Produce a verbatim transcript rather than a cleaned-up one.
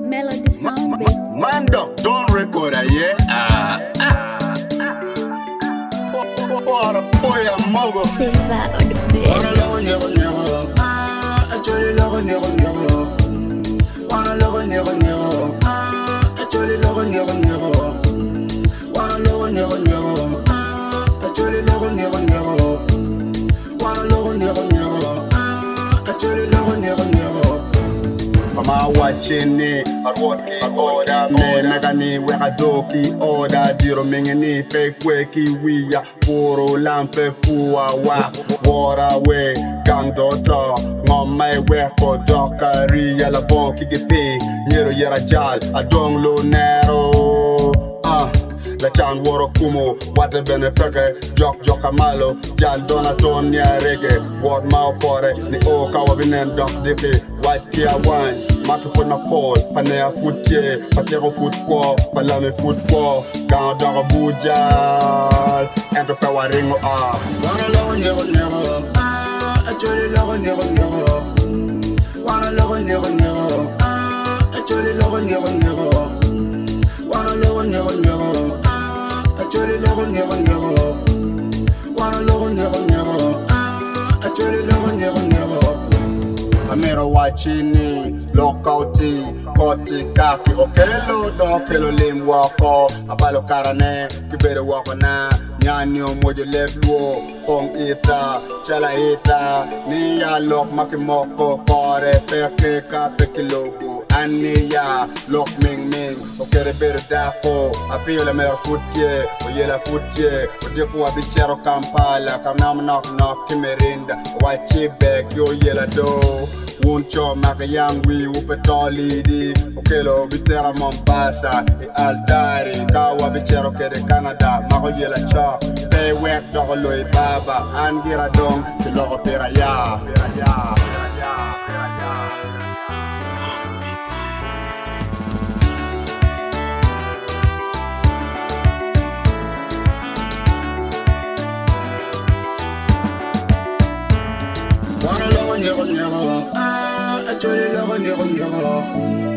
Melody sound beat. Man, dog, don't record it, yeah? Ah, ah. What a boy, a mother. Silva on the beat. Wanna love a nigga, nigga. Ah, actually love a nigga, nigga. Wanna love a nigga, nigga. Ah, actually love a nigga, nigga. Wanna love a nigga, nigga. Ah, actually love a nigga, nigga. Wanna love a nigga, nigga. Ah, actually love a nigga, nigga. Mama watching me, me megani weka doki oda diro mingeni pe kweki wiya poro lampe puwa wa wara we gang dota ngomai we ko dokari ya la bonki gipi nyero yera jal adong lo nero ah la chan woro kumo wate bene peke jok joka malo jal dona ton ya rege word ma pore ni o kawa binen dok dike white kia wine maki pona pole panea footye patero football palame football gang dog bujal ento kawa ringo ah wanna love never never ah actually love never never wanna love never never ah actually love never never wanna love never never actually love never never wanna love never never ah actually love never never Amero watchini lokauti koti kaki okelo do kelo lim wako abalo karane kibere wako na nyani omoje lebluo kong ita chala ita ni ya lok makimoko kore peke ka peke logo aniya lok ming ming okere bere dako apio le mer futie oyela futie odeko abichero Kampala kamnam nok nok kimerinda wachi bek yo yela do Wuncho makayangwi upetolidi okelo bitera Mombasa e Aldari kawa bichero kede Canada mako yela chok pay wek doko loy baba angira dong kilogo pera ya pera ya pera ya pera ya Wanna love a nigga, nigga. Ah, actually love a nigga, nigga.